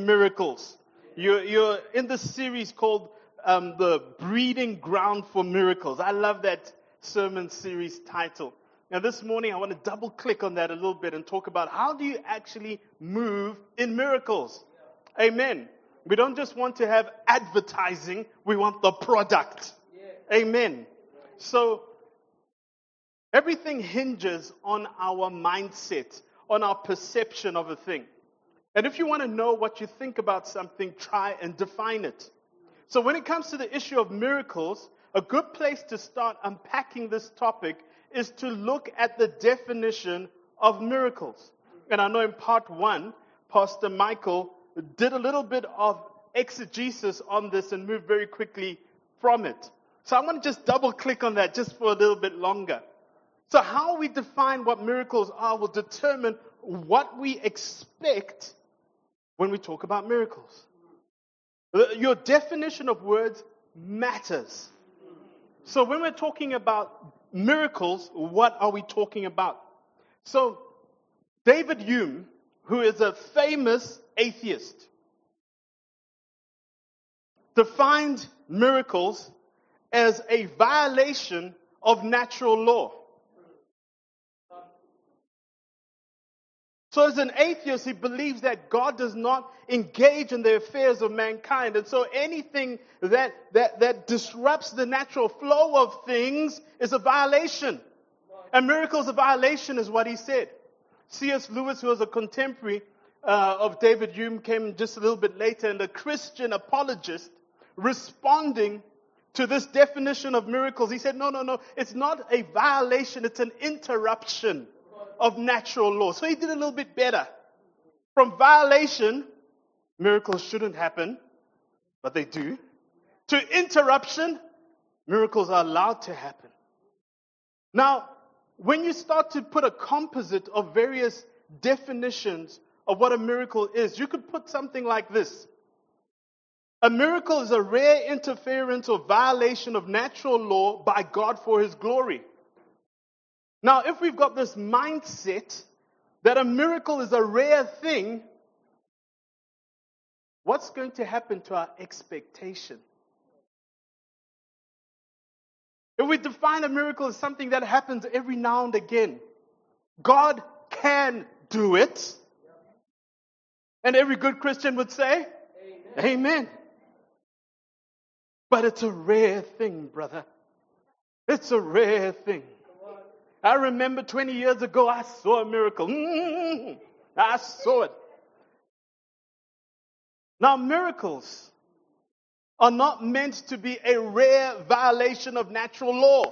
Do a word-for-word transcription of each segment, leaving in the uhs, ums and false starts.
in miracles. You're, you're in this series called um, The Breeding Ground for Miracles. I love that sermon series title. Now this morning I want to double click on that a little bit and talk about how do you actually move in miracles. Amen. We don't just want to have advertising, we want the product. Amen. So everything hinges on our mindset, on our perception of a thing. And if you want to know what you think about something, try and define it. So when it comes to the issue of miracles, a good place to start unpacking this topic is to look at the definition of miracles. And I know in part one, Pastor Michael did a little bit of exegesis on this and moved very quickly from it. So I want to just double click on that just for a little bit longer. So how we define what miracles are will determine what we expect when we talk about miracles. Your definition of words matters. So when we're talking about miracles, what are we talking about? So David Hume, who is a famous atheist, defined miracles as a violation of natural law. So as an atheist, he believes that God does not engage in the affairs of mankind. And so anything that, that, that disrupts the natural flow of things is a violation. And miracles, a violation is what he said. C S Lewis, who was a contemporary uh, of David Hume, came just a little bit later, and a Christian apologist responding to this definition of miracles, he said, no, no, no, it's not a violation, it's an interruption of natural law. So he did a little bit better. From violation, miracles shouldn't happen, but they do, to interruption, miracles are allowed to happen. Now, when you start to put a composite of various definitions of what a miracle is, you could put something like this. A miracle is a rare interference or violation of natural law by God for His glory. Now, if we've got this mindset that a miracle is a rare thing, what's going to happen to our expectation? If we define a miracle as something that happens every now and again, God can do it. And every good Christian would say, Amen. Amen. But it's a rare thing, brother. It's a rare thing. I remember twenty years ago, I saw a miracle. Mm-hmm. I saw it. Now, miracles are not meant to be a rare violation of natural law.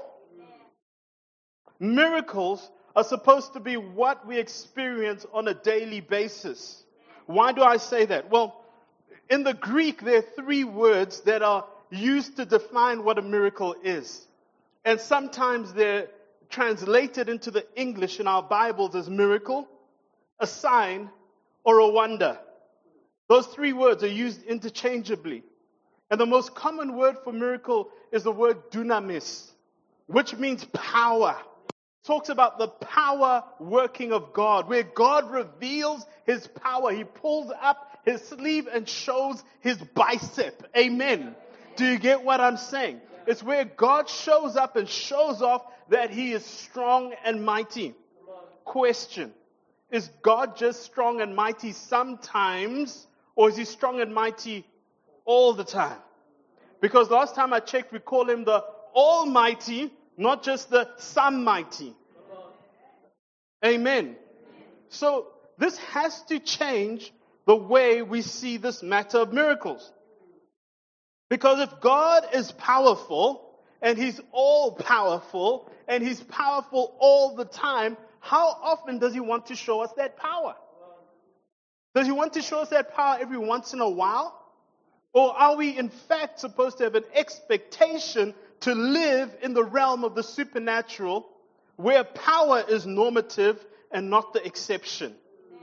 Miracles are supposed to be what we experience on a daily basis. Why do I say that? Well, in the Greek, there are three words that are used to define what a miracle is. And sometimes they're translated into the English in our Bibles as miracle, a sign, or a wonder. Those three words are used interchangeably. And the most common word for miracle is the word dunamis, which means power. It talks about the power working of God, where God reveals His power. He pulls up His sleeve and shows His bicep. Amen. Do you get what I'm saying? It's where God shows up and shows off that He is strong and mighty. Question: is God just strong and mighty sometimes, or is He strong and mighty all the time? Because last time I checked, we call Him the Almighty, not just the Some Mighty. Amen. So this has to change the way we see this matter of miracles. Because if God is powerful, and He's all powerful, and He's powerful all the time, how often does He want to show us that power? Does He want to show us that power every once in a while? Or are we in fact supposed to have an expectation to live in the realm of the supernatural, where power is normative and not the exception?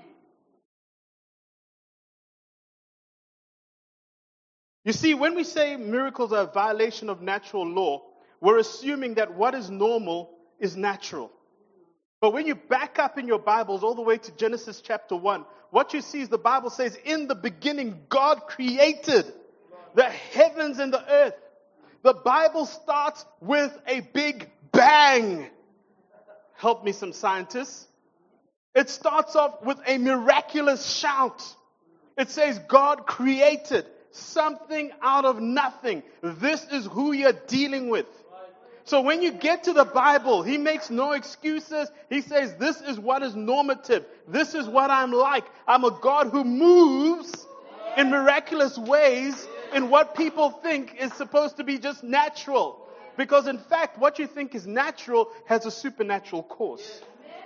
You see, when we say miracles are a violation of natural law, we're assuming that what is normal is natural. But when you back up in your Bibles all the way to Genesis chapter one, what you see is the Bible says, in the beginning, God created the heavens and the earth. The Bible starts with a big bang. Help me, some scientists. It starts off with a miraculous shout. It says God created something out of nothing. This is who you're dealing with. So when you get to the Bible, he makes no excuses. He says, this is what is normative. This is what I'm like. I'm a God who moves in miraculous ways in what people think is supposed to be just natural. Because in fact, what you think is natural has a supernatural course.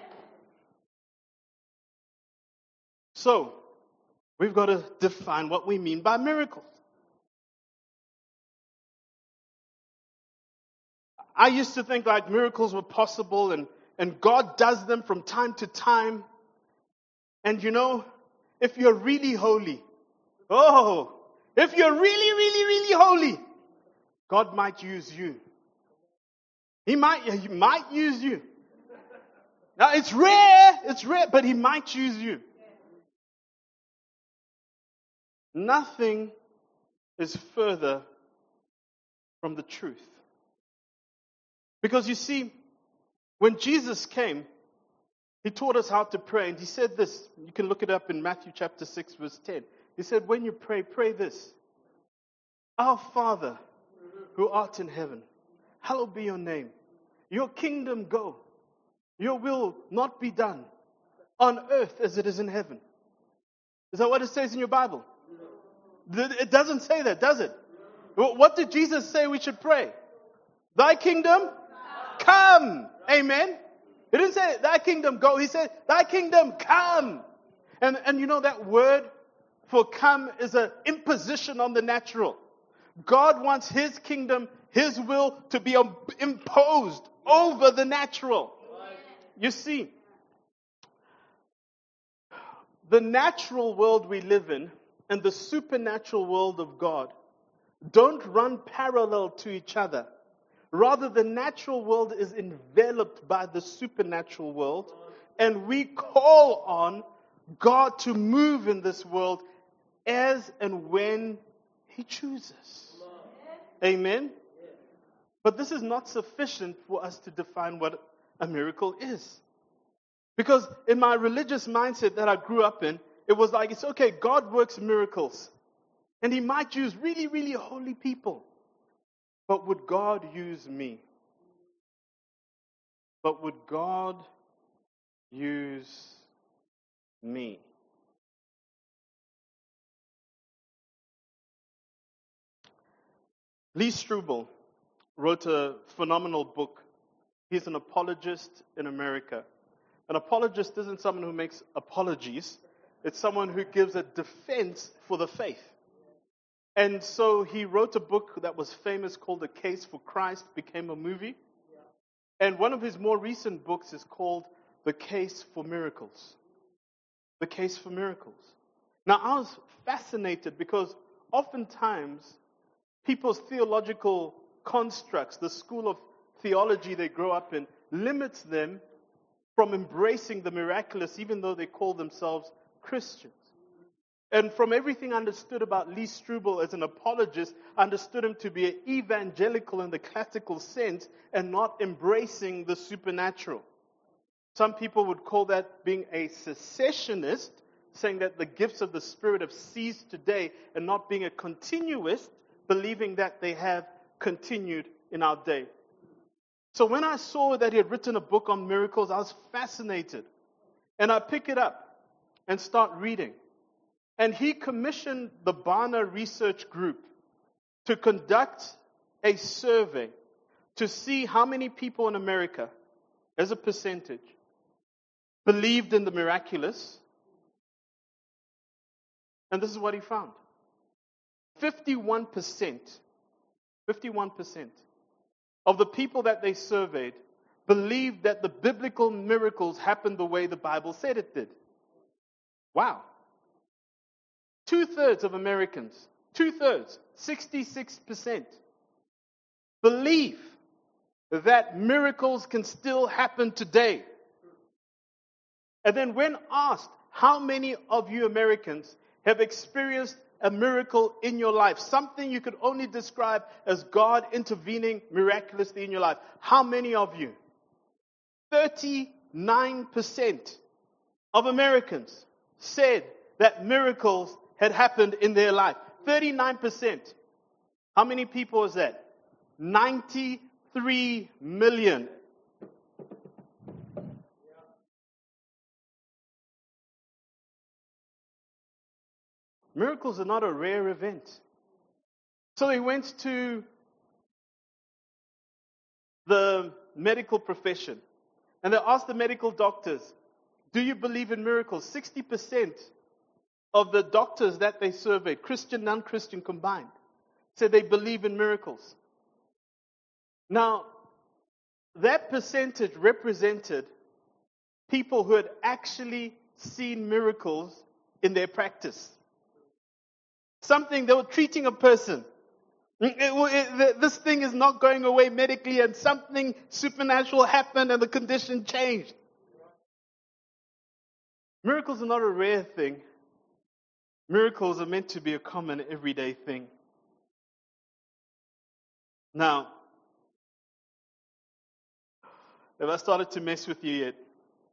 So, we've got to define what we mean by miracles. I used to think like miracles were possible and, and God does them from time to time. And you know, if you're really holy, oh, if you're really, really, really holy, God might use you. He might, he might use you. Now it's rare, it's rare, but he might use you. Nothing is further from the truth. Because you see, when Jesus came, he taught us how to pray. And he said this, you can look it up in Matthew chapter six, verse ten. He said, when you pray, pray this. Our Father, who art in heaven, hallowed be your name. Your kingdom go. Your will not be done on earth as it is in heaven. Is that what it says in your Bible? It doesn't say that, does it? What did Jesus say we should pray? Thy kingdom come. Amen. He didn't say thy kingdom go. He said thy kingdom come. And, and you know that word for come is an imposition on the natural. God wants his kingdom, his will to be imposed over the natural. You see, the natural world we live in and the supernatural world of God don't run parallel to each other. Rather, the natural world is enveloped by the supernatural world, and we call on God to move in this world as and when he chooses. Amen? But this is not sufficient for us to define what a miracle is. Because in my religious mindset that I grew up in, it was like, it's okay, God works miracles. And he might use really, really holy people. But would God use me? But would God use me? Lee Strobel wrote a phenomenal book. He's an apologist in America. An apologist isn't someone who makes apologies. It's someone who gives a defense for the faith. And so he wrote a book that was famous called The Case for Christ, became a movie. And one of his more recent books is called The Case for Miracles. The Case for Miracles. Now, I was fascinated because oftentimes people's theological constructs, the school of theology they grow up in, limits them from embracing the miraculous, even though they call themselves Christians. And from everything I understood about Lee Strobel as an apologist, I understood him to be an evangelical in the classical sense and not embracing the supernatural. Some people would call that being a cessationist, saying that the gifts of the Spirit have ceased today, and not being a continuist, believing that they have continued in our day. So when I saw that he had written a book on miracles, I was fascinated. And I pick it up and start reading. And he commissioned the Barna Research Group to conduct a survey to see how many people in America, as a percentage, believed in the miraculous. And this is what he found. fifty-one percent, fifty-one percent of the people that they surveyed believed that the biblical miracles happened the way the Bible said it did. Wow. Two-thirds of Americans, two-thirds, sixty-six percent, believe that miracles can still happen today. And then when asked, how many of you Americans have experienced a miracle in your life? Something you could only describe as God intervening miraculously in your life. How many of you? thirty-nine percent of Americans said that miracles had happened in their life. thirty-nine percent. How many people is that? ninety-three million. Miracles are not a rare event. So they went to the medical profession and they asked the medical doctors, do you believe in miracles? sixty percent of the doctors that they surveyed, Christian, non-Christian combined, said they believe in miracles. Now, that percentage represented people who had actually seen miracles in their practice. Something, they were treating a person. It, it, it, this thing is not going away medically, and something supernatural happened and the condition changed. Miracles are not a rare thing. Miracles are meant to be a common, everyday thing. Now, have I started to mess with you yet?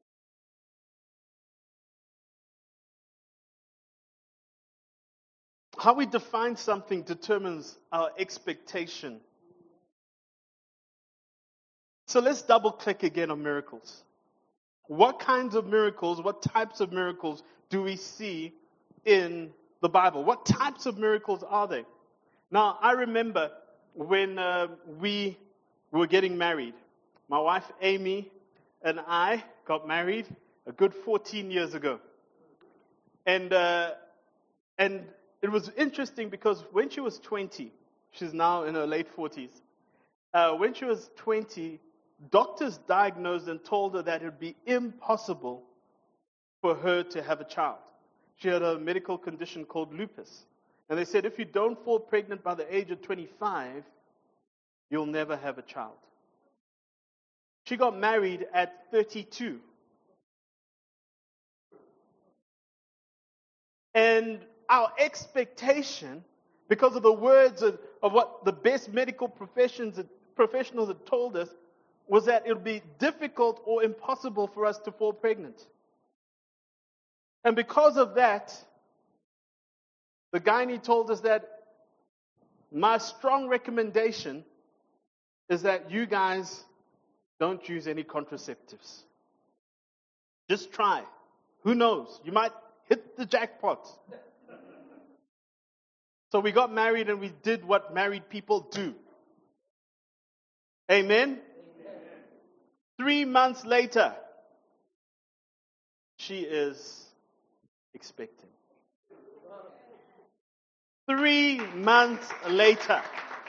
How we define something determines our expectation. So let's double click again on miracles. What kinds of miracles, what types of miracles do we see in the Bible? What types of miracles are they? Now, I remember when uh, we were getting married. My wife Amy and I got married a good fourteen years ago. And uh, and it was interesting because when she was twenty, she's now in her late forties. Uh, when she was twenty, doctors diagnosed and told her that it would be impossible for her to have a child. She had a medical condition called lupus. And they said, if you don't fall pregnant by the age of twenty-five, you'll never have a child. She got married at thirty-two. And our expectation, because of the words of, of what the best medical professions, professionals had told us, was that it would be difficult or impossible for us to fall pregnant. And because of that, the gynae told us that my strong recommendation is that you guys don't use any contraceptives. Just try. Who knows? You might hit the jackpot. So we got married and we did what married people do. Amen? Amen. Three months later, she is expecting. Three months later.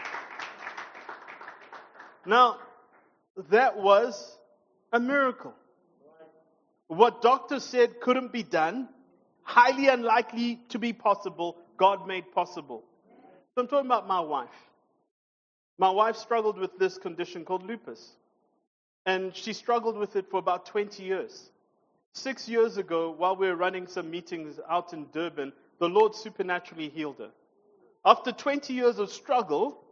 Now, that was a miracle. What doctors said couldn't be done, highly unlikely to be possible, God made possible. So I'm talking about my wife. My wife struggled with this condition called lupus. And she struggled with it for about twenty years. Six years ago, while we were running some meetings out in Durban, the Lord supernaturally healed her. After twenty years of struggle,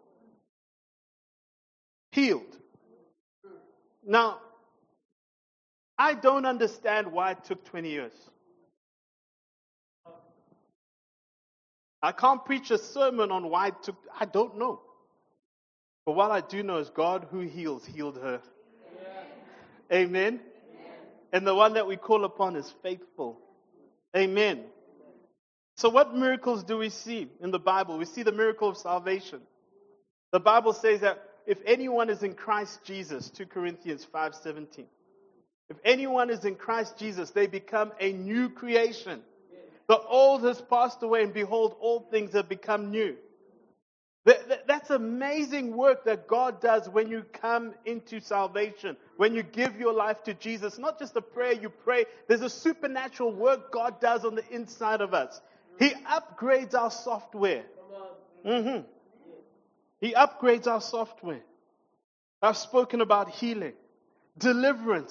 healed. Now, I don't understand why it took twenty years. I can't preach a sermon on why it took, I don't know. But what I do know is God who heals, healed her. Amen. Amen. And the one that we call upon is faithful. Amen. So what miracles do we see in the Bible? We see the miracle of salvation. The Bible says that if anyone is in Christ Jesus, Second Corinthians five seventeen. If anyone is in Christ Jesus, they become a new creation. The old has passed away, and behold, all things have become new. That's amazing work that God does when you come into salvation, when you give your life to Jesus. Not just a prayer you pray, there's a supernatural work God does on the inside of us. He upgrades our software. Mm-hmm. He upgrades our software. I've spoken about healing. Deliverance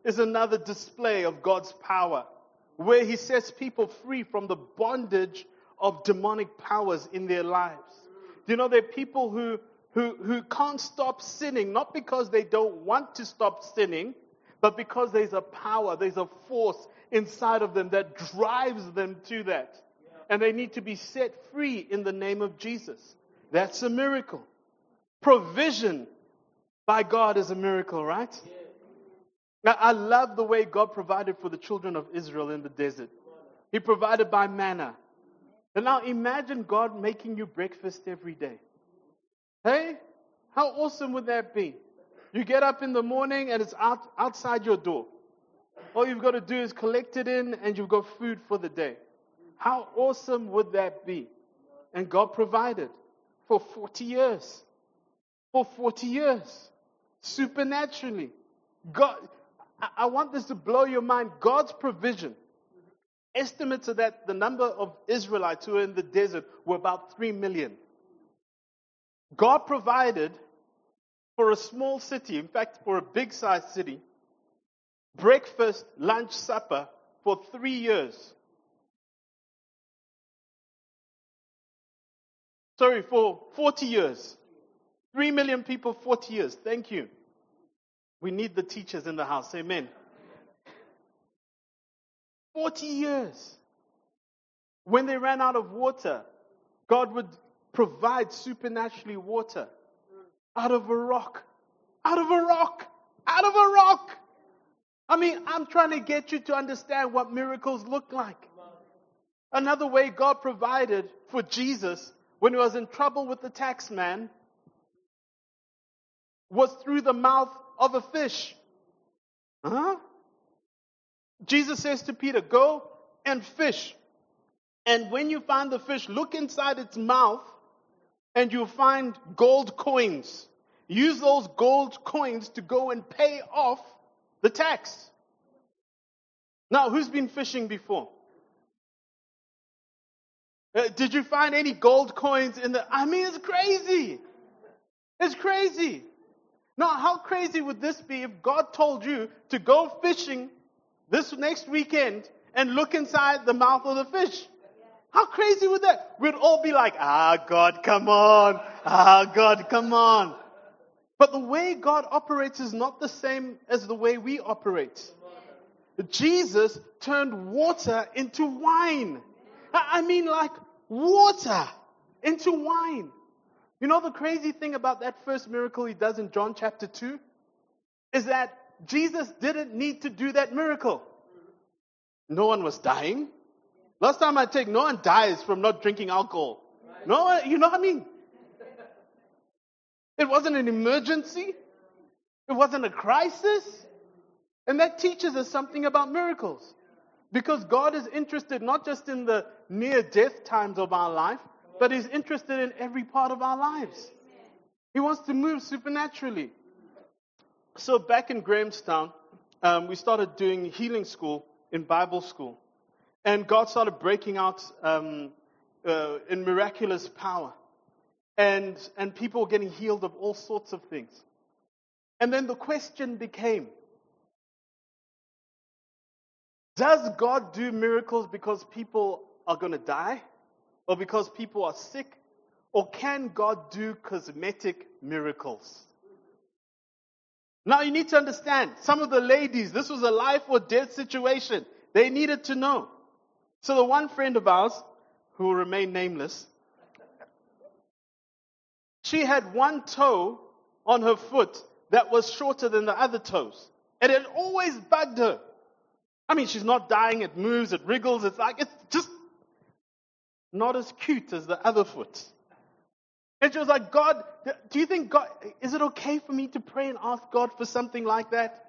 is another display of God's power, where He sets people free from the bondage of demonic powers in their lives. Do you know there are people who, who, who can't stop sinning, not because they don't want to stop sinning, but because there's a power, there's a force inside of them that drives them to that. And they need to be set free in the name of Jesus. That's a miracle. Provision by God is a miracle, right? Now, I love the way God provided for the children of Israel in the desert. He provided by manna. And now imagine God making you breakfast every day. Hey, how awesome would that be? You get up in the morning and it's out, outside your door. All you've got to do is collect it in and you've got food for the day. How awesome would that be? And God provided for forty years. For forty years. Supernaturally. God, I, I want this to blow your mind. God's provision. Estimates are that the number of Israelites who were in the desert were about three million. God provided for a small city, in fact, for a big-sized city, breakfast, lunch, supper for three years. Sorry, for forty years. Three million people, forty years. Thank you. We need the teachers in the house. Amen. forty years. When they ran out of water, God would provide supernaturally water out of a rock. Out of a rock. Out of a rock. I mean, I'm trying to get you to understand what miracles look like. Another way God provided for Jesus when he was in trouble with the tax man was through the mouth of a fish. Huh? Jesus says to Peter, go and fish. And when you find the fish, look inside its mouth and you'll find gold coins. Use those gold coins to go and pay off the tax. Now, who's been fishing before? Uh, did you find any gold coins in the... I mean, it's crazy. It's crazy. Now, how crazy would this be if God told you to go fishing this next weekend and look inside the mouth of the fish? How crazy would that? We'd all be like, ah, God, come on. Ah, God, come on. But the way God operates is not the same as the way we operate. Jesus turned water into wine. I mean, like water into wine. You know the crazy thing about that first miracle he does in John chapter two? Is that Jesus didn't need to do that miracle. No one was dying. Last time I checked, no one dies from not drinking alcohol. No one, you know what I mean? It wasn't an emergency. It wasn't a crisis. And that teaches us something about miracles. Because God is interested not just in the near-death times of our life, but He's interested in every part of our lives. He wants to move supernaturally. So back in Grahamstown, um, we started doing healing school in Bible school. And God started breaking out um, uh, in miraculous power. And, and people were getting healed of all sorts of things. And then the question became, does God do miracles because people are going to die? Or because people are sick? Or can God do cosmetic miracles? Now you need to understand, some of the ladies, this was a life or death situation. They needed to know. So the one friend of ours, who will remain nameless, she had one toe on her foot that was shorter than the other toes. And it always bugged her. I mean, she's not dying, it moves, it wriggles, it's like, it's just not as cute as the other foot. And she was like, God, do you think God, is it okay for me to pray and ask God for something like that?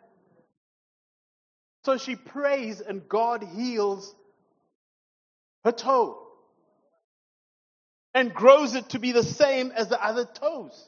So she prays and God heals her toe and grows it to be the same as the other toes.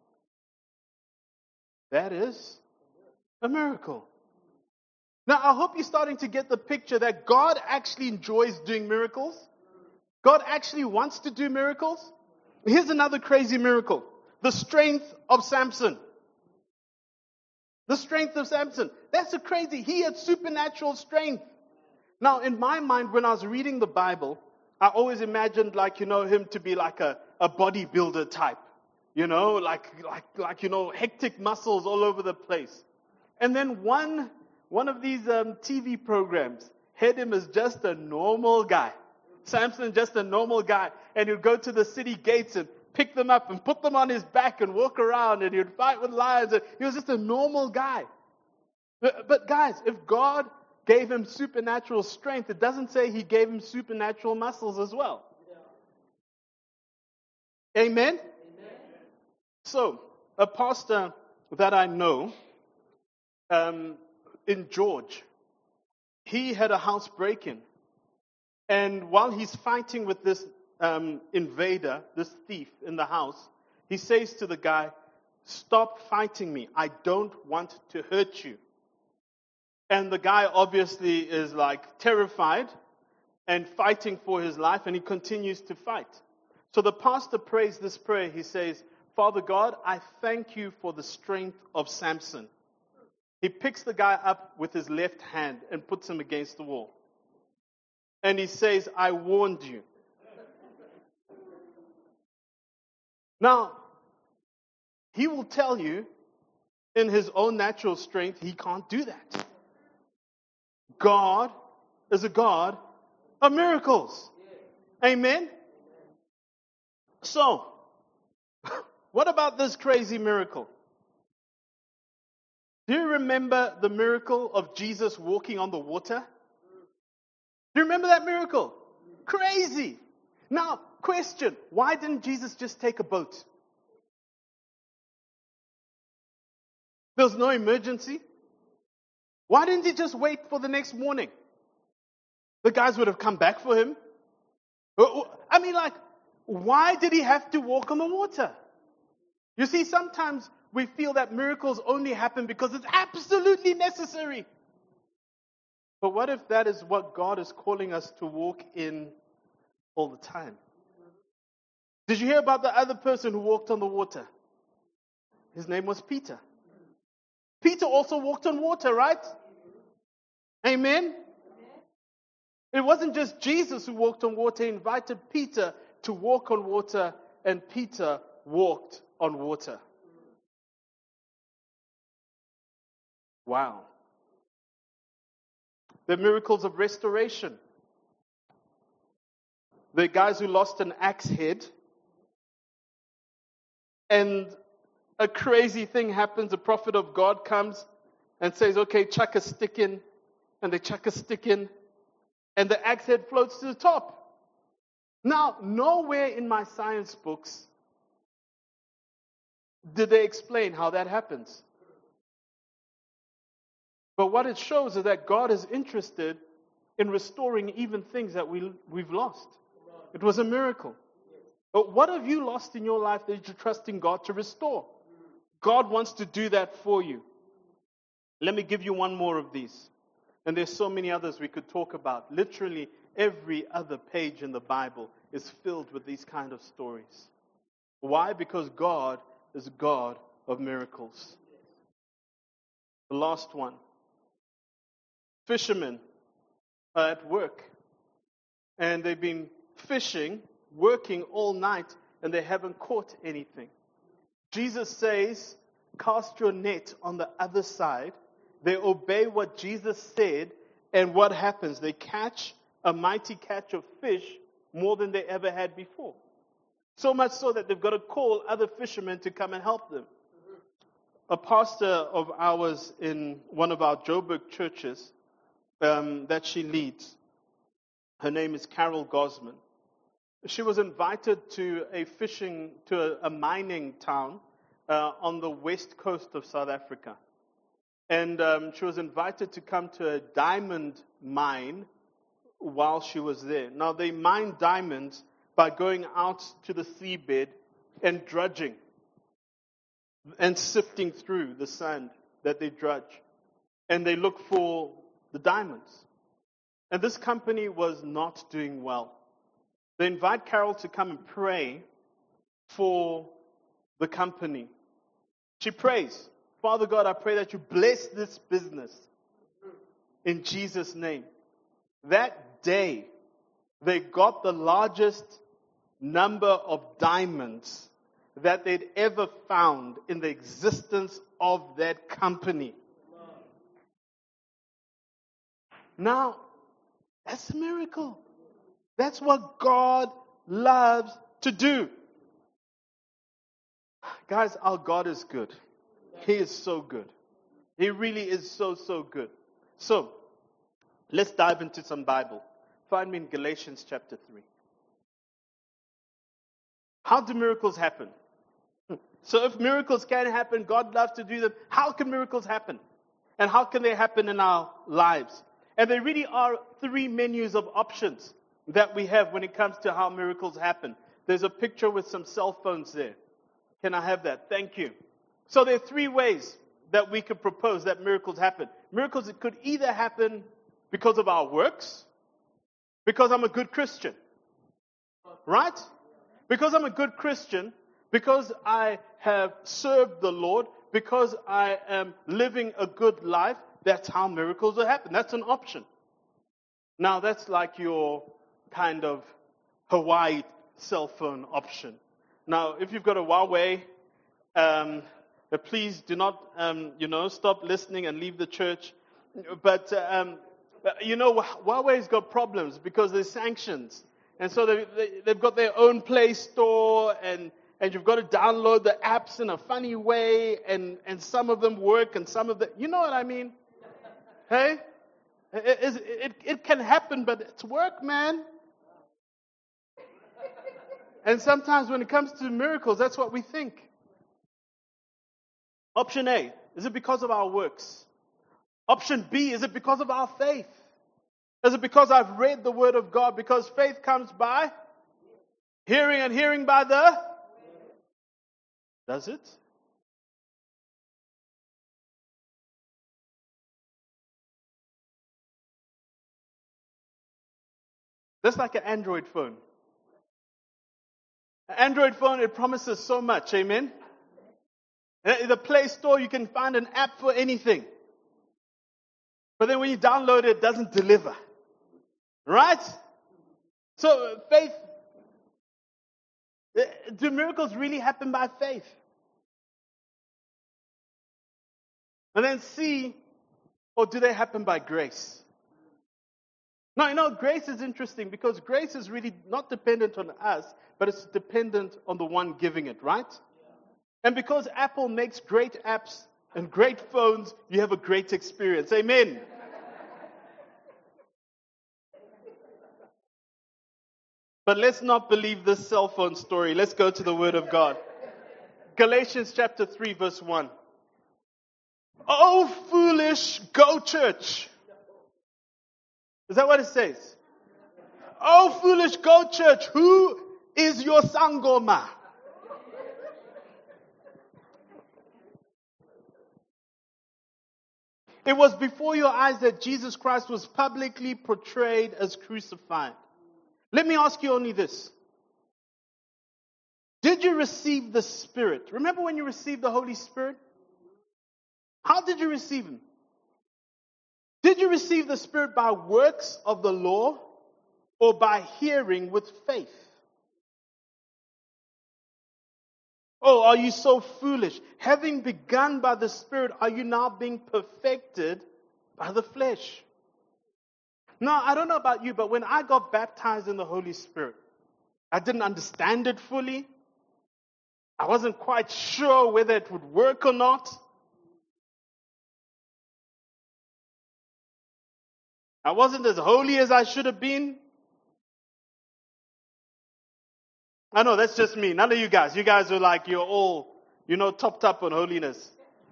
That is a miracle. Now, I hope you're starting to get the picture that God actually enjoys doing miracles. God actually wants to do miracles. Here's another crazy miracle. The strength of Samson. The strength of Samson. That's a crazy. He had supernatural strength. Now, in my mind, when I was reading the Bible, I always imagined, like, you know, him to be like a, a bodybuilder type. You know, like, like, like, you know, hectic muscles all over the place. And then one, one of these um, T V programs had him as just a normal guy. Samson, just a normal guy. And he'd go to the city gates and pick them up and put them on his back and walk around, and he'd fight with lions. And he was just a normal guy. But, but guys, if God gave him supernatural strength, it doesn't say he gave him supernatural muscles as well. Yeah. Amen? So, a pastor that I know um, in George, he had a house break-in. And while he's fighting with this um, invader, this thief in the house, he says to the guy, "Stop fighting me. I don't want to hurt you." And the guy obviously is like terrified and fighting for his life, and he continues to fight. So the pastor prays this prayer. He says, "Father God, I thank you for the strength of Samson." He picks the guy up with his left hand and puts him against the wall. And he says, "I warned you." Now, he will tell you in his own natural strength, he can't do that. God is a God of miracles. Amen? So, what about this crazy miracle? Do you remember the miracle of Jesus walking on the water? Do you remember that miracle? Crazy. Now, question, why didn't Jesus just take a boat? There was no emergency. Why didn't he just wait for the next morning? The guys would have come back for him. I mean, like, why did he have to walk on the water? You see, sometimes we feel that miracles only happen because it's absolutely necessary. But what if that is what God is calling us to walk in all the time? Did you hear about the other person who walked on the water? His name was Peter. Peter also walked on water, right? Amen? It wasn't just Jesus who walked on water. He invited Peter to walk on water, and Peter walked on water. Wow. The miracles of restoration. The guys who lost an axe head, and a crazy thing happens. A prophet of God comes and says, "Okay, chuck a stick in." And they chuck a stick in, and the axe head floats to the top. Now, nowhere in my science books did they explain how that happens. But what it shows is that God is interested in restoring even things that we, we've lost. It was a miracle. But what have you lost in your life that you're trusting God to restore? God wants to do that for you. Let me give you one more of these. And there's so many others we could talk about. Literally every other page in the Bible is filled with these kind of stories. Why? Because God is a God of miracles. The last one. Fishermen are at work. And they've been fishing, working all night, and they haven't caught anything. Jesus says, "Cast your net on the other side." They obey what Jesus said, and what happens? They catch a mighty catch of fish, more than they ever had before. So much so that they've got to call other fishermen to come and help them. A pastor of ours in one of our Joburg churches um, that she leads, her name is Carol Gosman. She was invited to a fishing, to a, a mining town uh, on the west coast of South Africa. And um, she was invited to come to a diamond mine while she was there. Now, they mine diamonds by going out to the seabed and drudging and sifting through the sand that they drudge. And they look for the diamonds. And this company was not doing well. They invite Carol to come and pray for the company. She prays. Father God, I pray that you bless this business in Jesus' name. That day, they got the largest number of diamonds that they'd ever found in the existence of that company. Now, that's a miracle. That's what God loves to do. Guys, our God is good. He is so good. He really is so, so good. So, let's dive into some Bible. Find me in Galatians chapter three. How do miracles happen? So if miracles can happen, God loves to do them. How can miracles happen? And how can they happen in our lives? And there really are three menus of options that we have when it comes to how miracles happen. There's a picture with some cell phones there. Can I have that? Thank you. So there are three ways that we could propose that miracles happen. Miracles, it could either happen because of our works, because I'm a good Christian. Right? Because I'm a good Christian, because I have served the Lord, because I am living a good life, that's how miracles will happen. That's an option. Now, that's like your kind of Hawaii cell phone option. Now, if you've got a Huawei, um, uh, please do not, um, you know, stop listening and leave the church. But, uh, um, you know, Huawei's got problems because there's sanctions. And so they, they, they've got their own Play Store, and, and you've got to download the apps in a funny way, and, and some of them work, and some of them, you know what I mean? Hey? It, it, it, it can happen, but it's work, man. And sometimes when it comes to miracles, that's what we think. Option A, is it because of our works? Option B, is it because of our faith? Is it because I've read the Word of God? Because faith comes by hearing, and hearing by the... Does it? That's like an Android phone. An Android phone, it promises so much, amen? In the Play Store, you can find an app for anything. But then when you download it, it doesn't deliver. Right? So faith, do miracles really happen by faith? And then C, or do they happen by grace? Now, you know, grace is interesting because grace is really not dependent on us, but it's dependent on the one giving it, right? And because Apple makes great apps and great phones, you have a great experience. Amen. But let's not believe this cell phone story. Let's go to the Word of God. Galatians chapter three, verse one. Oh, foolish, go church. Is that what it says? Oh, foolish, go church. Who is your sangoma? It was before your eyes that Jesus Christ was publicly portrayed as crucified. Let me ask you only this. Did you receive the Spirit? Remember when you received the Holy Spirit? How did you receive Him? Did you receive the Spirit by works of the law or by hearing with faith? Oh, are you so foolish? Having begun by the Spirit, are you now being perfected by the flesh? Now, I don't know about you, but when I got baptized in the Holy Spirit, I didn't understand it fully. I wasn't quite sure whether it would work or not. I wasn't as holy as I should have been. I know, that's just me. None of you guys. You guys are like, you're all, you know, topped up on holiness.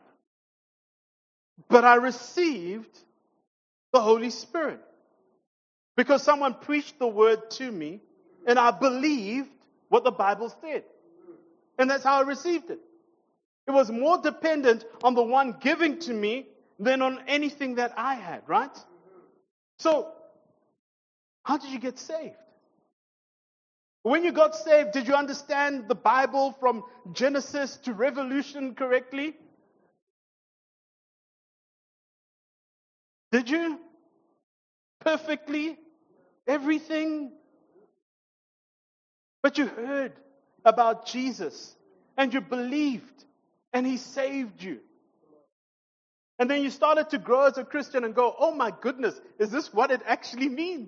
But I received the Holy Spirit because someone preached the word to me and I believed what the Bible said. And that's how I received it. It was more dependent on the one giving to me than on anything that I had, right? So, how did you get saved? When you got saved, did you understand the Bible from Genesis to Revelation correctly? Did you? Perfectly? Everything? But you heard about Jesus and you believed and He saved you. And then you started to grow as a Christian and go, oh my goodness, is this what it actually means?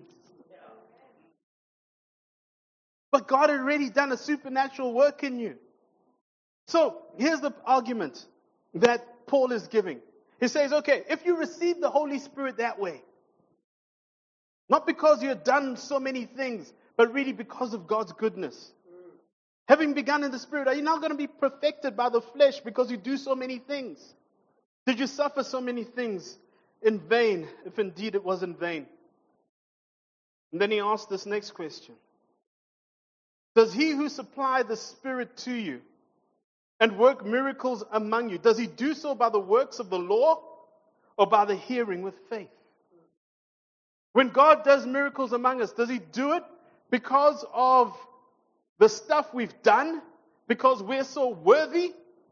But God had already done a supernatural work in you. So here's the argument that Paul is giving. He says, okay, if you receive the Holy Spirit that way, not because you have done so many things, but really because of God's goodness. Having begun in the Spirit, are you now going to be perfected by the flesh because you do so many things? Did you suffer so many things in vain, if indeed it was in vain? And then he asked this next question. Does He who supplied the Spirit to you and work miracles among you, does He do so by the works of the law or by the hearing with faith? When God does miracles among us, does He do it because of the stuff we've done? Because we're so worthy?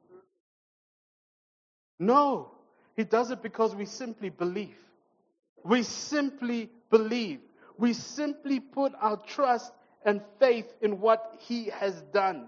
No. He does it because we simply believe. We simply believe. We simply put our trust and faith in what He has done.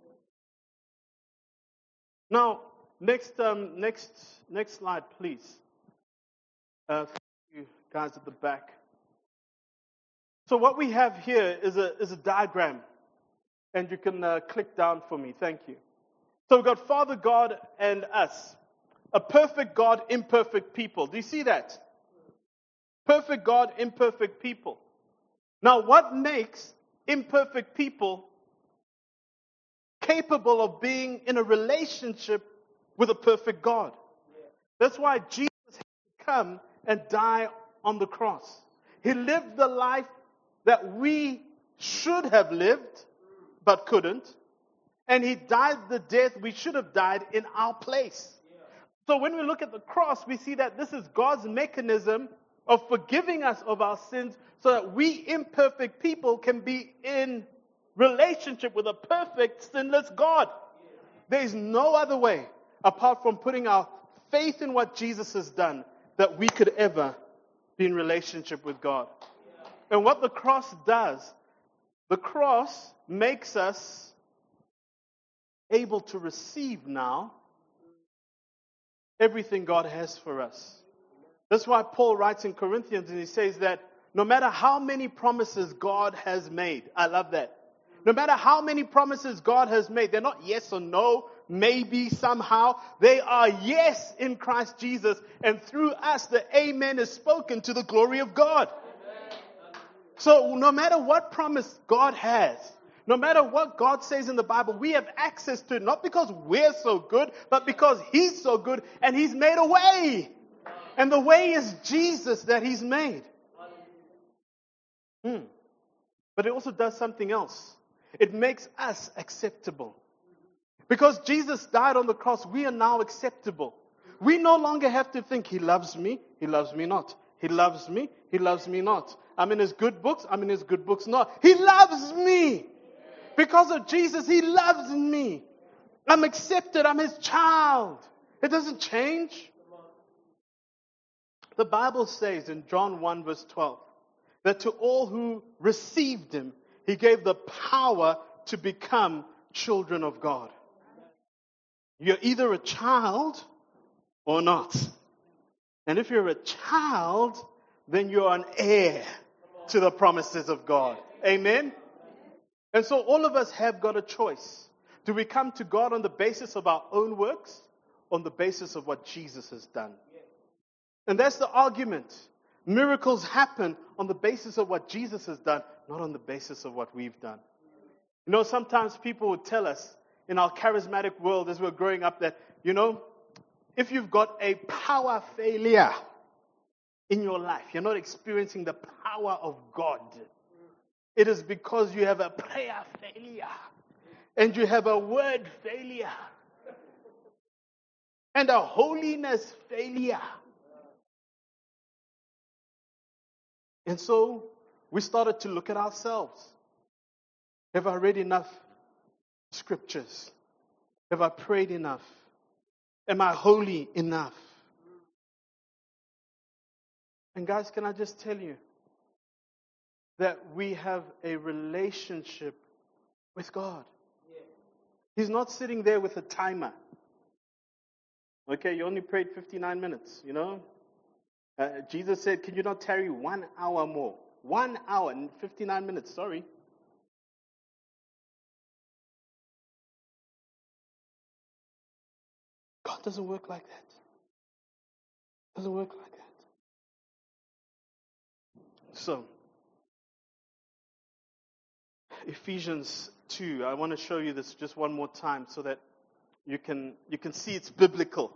Now, next, um, next, next slide, please. Uh, thank you guys at the back. So what we have here is a is a diagram, and you can uh, click down for me. Thank you. So we've got Father God and us, a perfect God, imperfect people. Do you see that? Perfect God, imperfect people. Now, what makes imperfect people capable of being in a relationship with a perfect God? That's why Jesus had to come and die on the cross. He lived the life that we should have lived, but couldn't. And He died the death we should have died in our place. So when we look at the cross, we see that this is God's mechanism of forgiving us of our sins so that we imperfect people can be in relationship with a perfect, sinless God. There is no other way apart from putting our faith in what Jesus has done that we could ever be in relationship with God. And what the cross does, the cross makes us able to receive now everything God has for us. That's why Paul writes in Corinthians and he says that no matter how many promises God has made, I love that. No matter how many promises God has made, they're not yes or no, maybe, somehow. They are yes in Christ Jesus. And through us, the amen is spoken to the glory of God. So no matter what promise God has, no matter what God says in the Bible, we have access to it, not because we're so good, but because He's so good and He's made a way. And the way is Jesus that He's made. Hmm. But it also does something else. It makes us acceptable. Because Jesus died on the cross, we are now acceptable. We no longer have to think, He loves me, He loves me not. He loves me, He loves me not. I'm in His good books, I'm in His good books not. He loves me. Because of Jesus, He loves me. I'm accepted, I'm His child. It doesn't change. The Bible says in John one verse twelve, that to all who received Him, He gave the power to become children of God. You're either a child or not. And if you're a child, then you're an heir to the promises of God. Amen? And so all of us have got a choice. Do we come to God on the basis of our own works, or on the basis of what Jesus has done? And that's the argument. Miracles happen on the basis of what Jesus has done, not on the basis of what we've done. You know, sometimes people would tell us in our charismatic world as we're growing up that, you know, if you've got a power failure in your life, you're not experiencing the power of God. It is because you have a prayer failure and you have a word failure and a holiness failure. And so we started to look at ourselves. Have I read enough scriptures? Have I prayed enough? Am I holy enough? And guys, can I just tell you that we have a relationship with God. He's not sitting there with a timer. Okay, you only prayed fifty-nine minutes, you know. Uh, Jesus said, can you not tarry one hour more? One hour and fifty-nine minutes, sorry. God doesn't work like that. Doesn't work like that. So, Ephesians two, I want to show you this just one more time so that you can you can see it's biblical.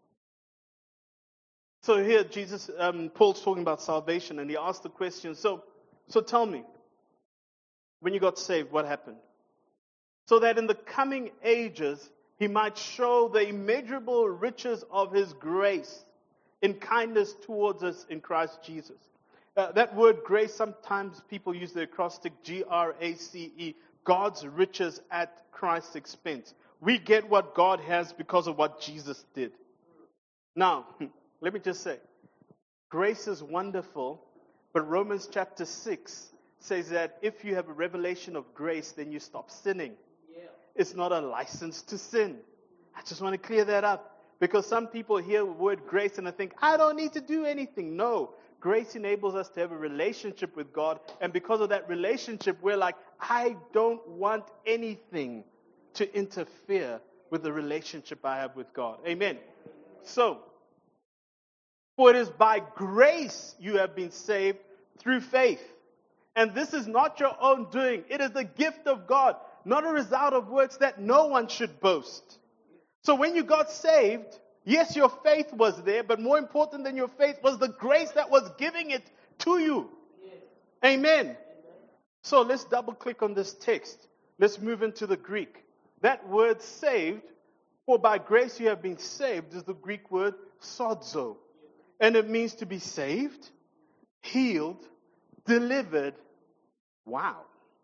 So here, Jesus, um, Paul's talking about salvation, and he asked the question, so, so tell me, when you got saved, what happened? So that in the coming ages, he might show the immeasurable riches of his grace in kindness towards us in Christ Jesus. Uh, that word grace, sometimes people use the acrostic G R A C E, God's riches at Christ's expense. We get what God has because of what Jesus did. Now, let me just say, grace is wonderful, but Romans chapter six says that if you have a revelation of grace, then you stop sinning. Yeah. It's not a license to sin. I just want to clear that up, because some people hear the word grace and they think, I don't need to do anything. No, grace enables us to have a relationship with God, and because of that relationship, we're like, I don't want anything to interfere with the relationship I have with God. Amen. So, for it is by grace you have been saved through faith. And this is not your own doing. It is the gift of God, not a result of works that no one should boast. So when you got saved, yes, your faith was there, but more important than your faith was the grace that was giving it to you. Amen. So let's double click on this text. Let's move into the Greek. That word saved, for by grace you have been saved, is the Greek word sozo. And it means to be saved, healed, delivered. Wow.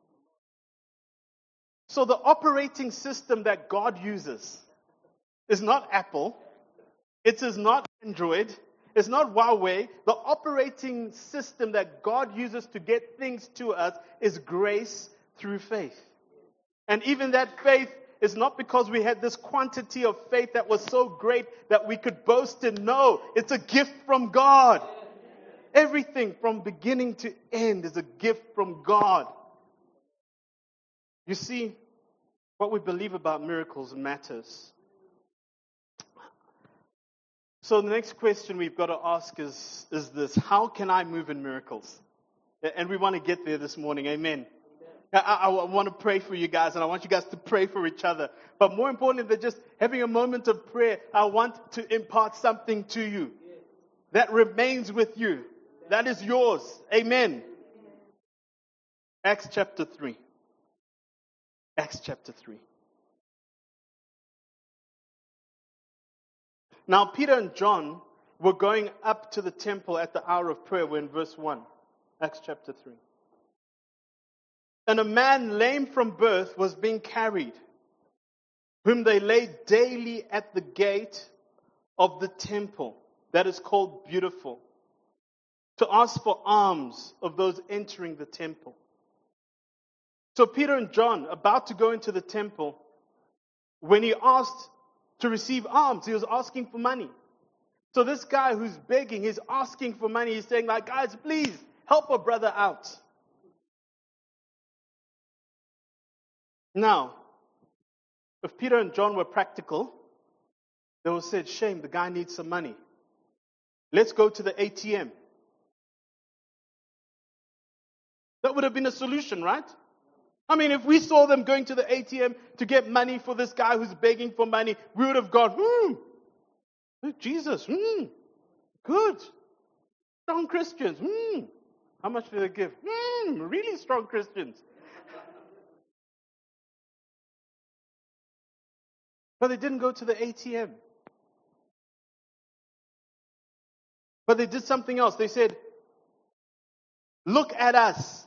So the operating system that God uses is not Apple. It is not Android. It's not Huawei. The operating system that God uses to get things to us is grace through faith. And even that faith is not because we had this quantity of faith that was so great that we could boast in. No, it's a gift from God. Everything from beginning to end is a gift from God. You see, what we believe about miracles matters. So the next question we've got to ask is, is this: how can I move in miracles? And we want to get there this morning. Amen. I, I, I want to pray for you guys, and I want you guys to pray for each other. But more importantly than just having a moment of prayer, I want to impart something to you that remains with you. That is yours. Amen. Acts chapter three. Acts chapter three. Now Peter and John were going up to the temple at the hour of prayer. We're in verse one. Acts chapter three. And a man lame from birth was being carried, whom they laid daily at the gate of the temple, that is called Beautiful, to ask for alms of those entering the temple. So Peter and John, about to go into the temple, when he asked to receive alms, he was asking for money. So this guy who's begging, he's asking for money. He's saying, like, guys, please help a brother out. Now, if Peter and John were practical, they would have said, shame, the guy needs some money. Let's go to the A T M. That would have been a solution, right? I mean, if we saw them going to the A T M to get money for this guy who's begging for money, we would have gone, hmm, Jesus, hmm, good. Strong Christians, hmm. How much do they give? Hmm, really strong Christians. But they didn't go to the A T M. But they did something else. They said, look at us.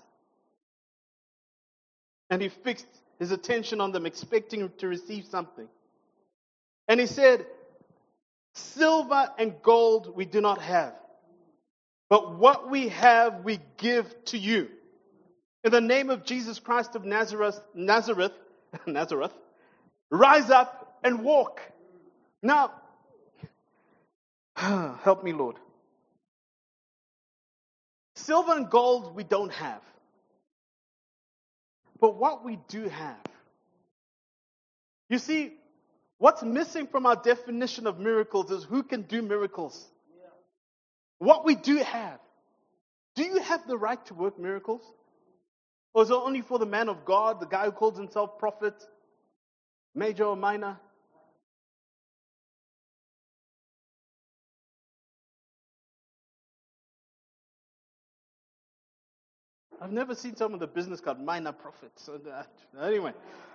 And he fixed his attention on them, expecting to receive something. And he said, silver and gold we do not have, But what we have, we give to you. In the name of Jesus Christ of Nazareth, Nazareth, Nazareth, rise up and walk. Now, help me, Lord. Silver and gold we don't have. But what we do have. You see, what's missing from our definition of miracles is who can do miracles. What we do have. Do you have the right to work miracles? Or is it only for the man of God, the guy who calls himself prophet, major or minor? I've never seen some of the business called minor prophets. Anyway.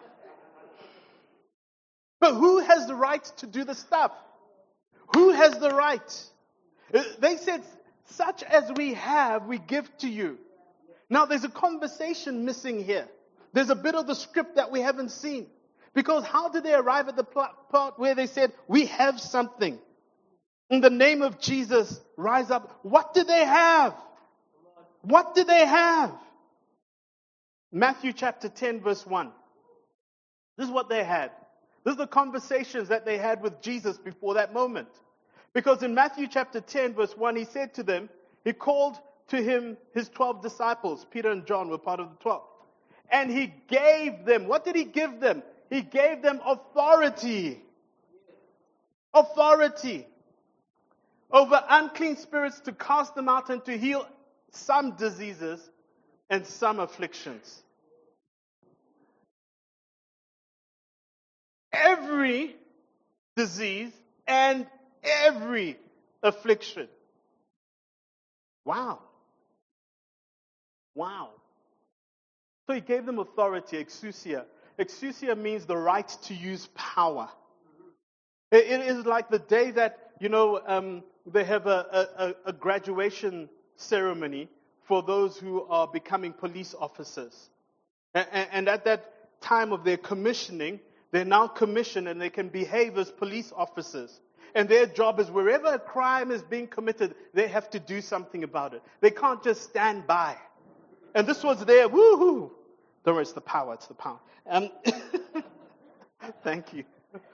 But who has the right to do the stuff? Who has the right? They said, such as we have, we give to you. Now there's a conversation missing here. There's a bit of the script that we haven't seen. Because how did they arrive at the part where they said, we have something? In the name of Jesus, rise up. What did they have? What did they have? Matthew chapter ten verse one. This is what they had. This is the conversations that they had with Jesus before that moment. Because in Matthew chapter ten verse one, he said to them, he called to him his twelve disciples. Peter and John were part of the twelve. And he gave them, what did he give them? He gave them authority. Authority. Over unclean spirits to cast them out and to heal some diseases and some afflictions. Every disease and every affliction. Wow. Wow. So he gave them authority, exousia. Exousia means the right to use power. It, it is like the day that, you know, um, they have a, a, a graduation ceremony for those who are becoming police officers. And, and at that time of their commissioning, they're now commissioned and they can behave as police officers. And their job is wherever a crime is being committed, they have to do something about it. They can't just stand by. And this was their woohoo. Don't worry, it's the power, it's the power. Um, thank you.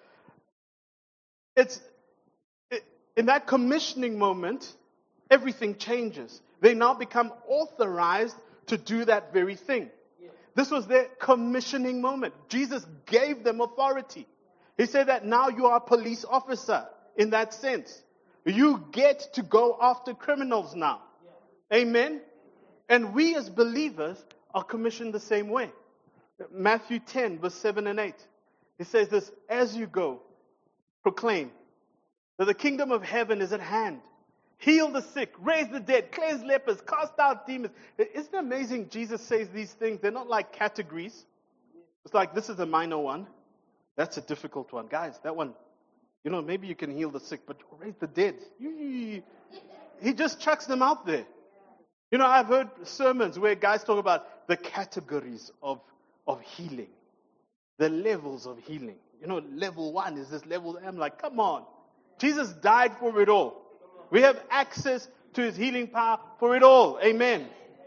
It's it, in that commissioning moment, everything changes. They now become authorized to do that very thing. This was their commissioning moment. Jesus gave them authority. He said that now you are a police officer in that sense. You get to go after criminals now. Amen? And we as believers are commissioned the same way. Matthew ten, verse seven and eight. He says this, as you go, proclaim that the kingdom of heaven is at hand. Heal the sick, raise the dead, cleanse lepers, cast out demons. Isn't it amazing Jesus says these things? They're not like categories. It's like, this is a minor one. That's a difficult one. Guys, that one, you know, maybe you can heal the sick, but raise the dead. He just chucks them out there. You know, I've heard sermons where guys talk about the categories of, of healing. The levels of healing. You know, level one is this level. I'm like, come on. Jesus died for it all. We have access to his healing power for it all. Amen.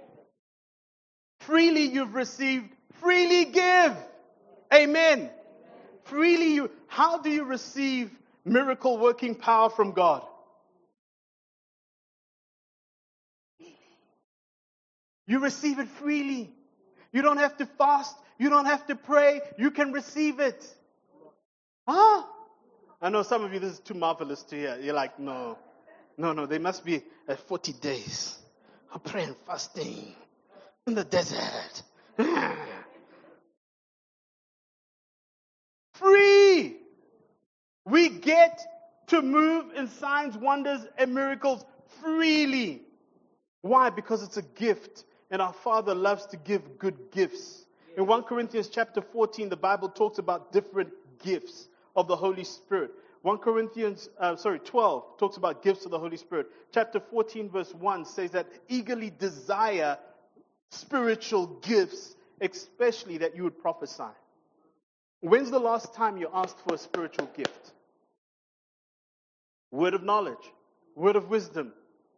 Freely you've received, freely give. Amen. Freely you. How do you receive miracle working power from God? You receive it freely. You don't have to fast. You don't have to pray. You can receive it. Huh? I know some of you, this is too marvelous to hear. You're like, no. No, no, they must be at forty days of prayer and fasting in the desert. Free! We get to move in signs, wonders, and miracles freely. Why? Because it's a gift. And our Father loves to give good gifts. In First Corinthians chapter fourteen, the Bible talks about different gifts of the Holy Spirit. First Corinthians, uh, sorry, twelve talks about gifts of the Holy Spirit. Chapter fourteen verse one says that eagerly desire spiritual gifts, especially that you would prophesy. When's the last time you asked for a spiritual gift? Word of knowledge, word of wisdom,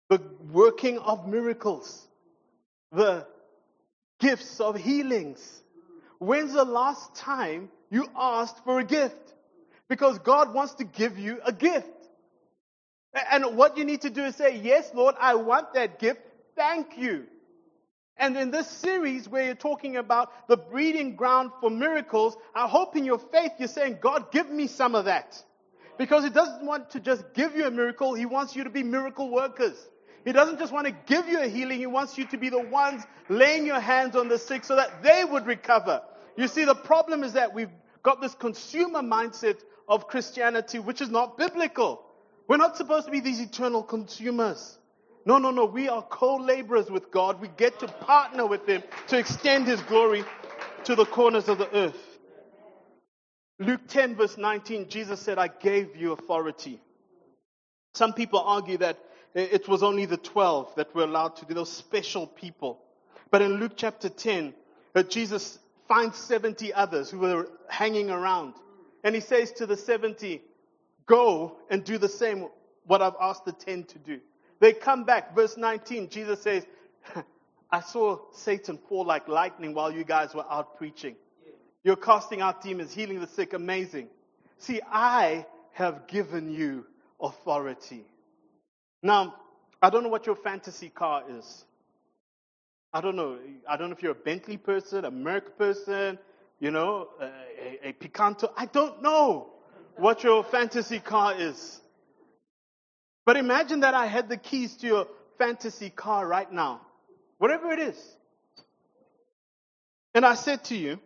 the working of miracles, the gifts of healings. When's the last time you asked for a gift? Because God wants to give you a gift. And what you need to do is say, yes, Lord, I want that gift. Thank you. And in this series where you're talking about the breeding ground for miracles, I hope in your faith you're saying, God, give me some of that. Because He doesn't want to just give you a miracle. He wants you to be miracle workers. He doesn't just want to give you a healing. He wants you to be the ones laying your hands on the sick so that they would recover. You see, the problem is that we've got this consumer mindset of Christianity, which is not biblical. We're not supposed to be these eternal consumers. No, no, no. We are co-laborers with God. We get to partner with Him to extend His glory to the corners of the earth. Luke ten verse nineteen, Jesus said, I gave you authority. Some people argue that it was only the twelve that were allowed to do, those special people. But in Luke chapter ten, Jesus finds seventy others who were hanging around. And He says to the seventy, go and do the same, what I've asked the ten to do. They come back. Verse nineteen, Jesus says, I saw Satan fall like lightning while you guys were out preaching. You're casting out demons, healing the sick, amazing. See, I have given you authority. Now, I don't know what your fantasy car is. I don't know. I don't know if you're a Bentley person, a Merc person, you know, a, a, a Picanto. I don't know what your fantasy car is. But imagine that I had the keys to your fantasy car right now, whatever it is. And I said to you,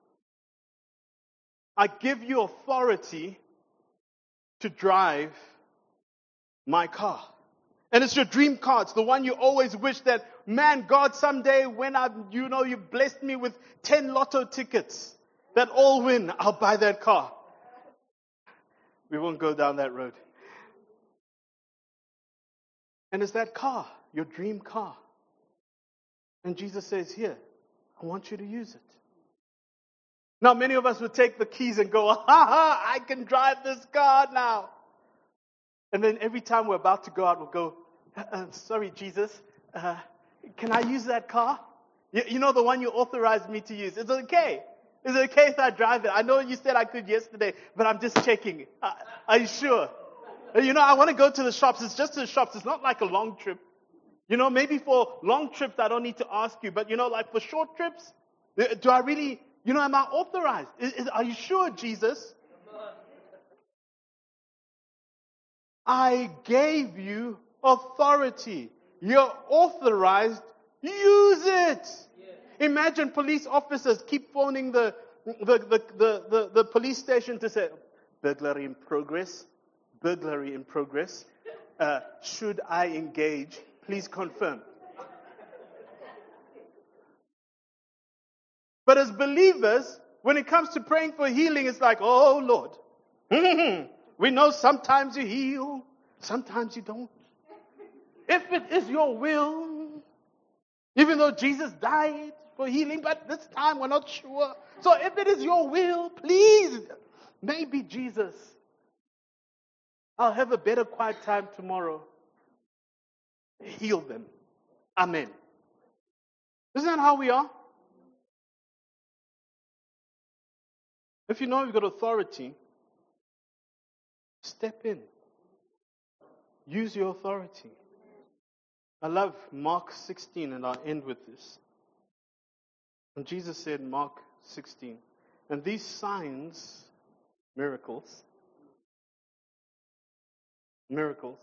I give you authority to drive my car. And it's your dream car. It's the one you always wish that, man, God, someday when I, you know, you blessed me with ten lotto tickets that all win, I'll buy that car. We won't go down that road. And it's that car, your dream car. And Jesus says, here, I want you to use it. Now, many of us would take the keys and go, ha ha, I can drive this car now. And then every time we're about to go out, we'll go, uh, sorry, Jesus, uh, can I use that car? You, you know, the one you authorized me to use. It's okay. Is it okay if I drive it? I know you said I could yesterday, but I'm just checking. Uh, are you sure? You know, I want to go to the shops. It's just to the shops. It's not like a long trip. You know, maybe for long trips, I don't need to ask you. But, you know, like for short trips, do I really, you know, am I authorized? Is, is, are you sure, Jesus? I gave you authority. You're authorized. Use it. Imagine police officers keep phoning the the, the, the, the, the police station to say, burglary in progress, burglary in progress. Uh, should I engage? Please confirm. But as believers, when it comes to praying for healing, it's like, oh Lord, we know sometimes you heal, sometimes you don't. If it is your will, even though Jesus died for healing, but this time we're not sure. So if it is your will, please, maybe Jesus, I'll have a better quiet time tomorrow. Heal them. Amen. Isn't that how we are? If you know you've got authority, step in. Use your authority. I love Mark sixteen, and I'll end with this. And Jesus said, Mark sixteen, and these signs, miracles, miracles,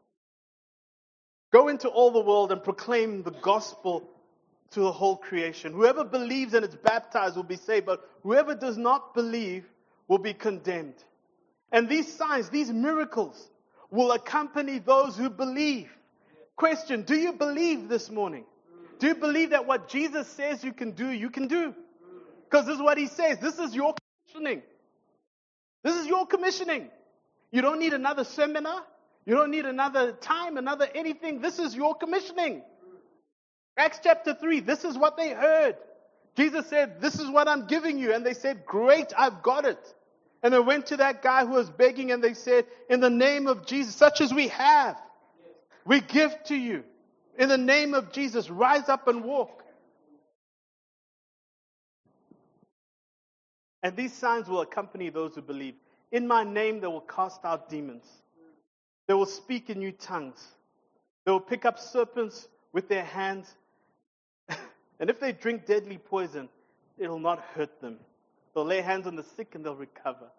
go into all the world and proclaim the gospel to the whole creation. Whoever believes and is baptized will be saved, but whoever does not believe will be condemned. And these signs, these miracles, will accompany those who believe. Question, do you believe this morning? Do you believe that what Jesus says you can do, you can do? Because this is what He says. This is your commissioning. This is your commissioning. You don't need another seminar. You don't need another time, another anything. This is your commissioning. Acts chapter three, this is what they heard. Jesus said, this is what I'm giving you. And they said, great, I've got it. And they went to that guy who was begging and they said, in the name of Jesus, such as we have. We give to you. In the name of Jesus, rise up and walk. And these signs will accompany those who believe. In my name, they will cast out demons. They will speak in new tongues. They will pick up serpents with their hands. And if they drink deadly poison, it will not hurt them. They'll lay hands on the sick and they'll recover.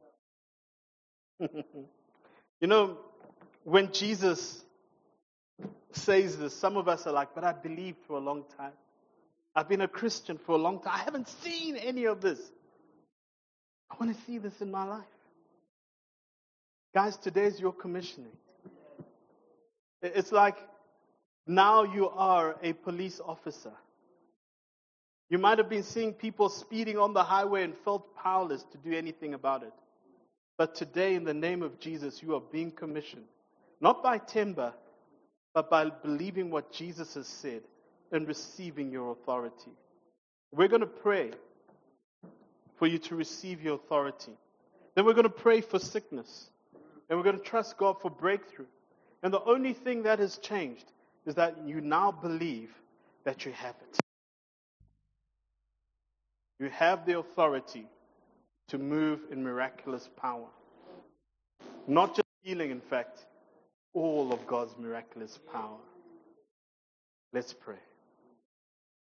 You know, when Jesus says this, some of us are like, but I believed for a long time. I've been a Christian for a long time. I haven't seen any of this. I want to see this in my life. Guys, today is your commissioning. It's like now you are a police officer. You might have been seeing people speeding on the highway and felt powerless to do anything about it. But today, in the name of Jesus, you are being commissioned. Not by timber, but by believing what Jesus has said and receiving your authority. We're going to pray for you to receive your authority. Then we're going to pray for sickness. And we're going to trust God for breakthrough. And the only thing that has changed is that you now believe that you have it. You have the authority to move in miraculous power. Not just healing, in fact, all of God's miraculous power. Let's pray.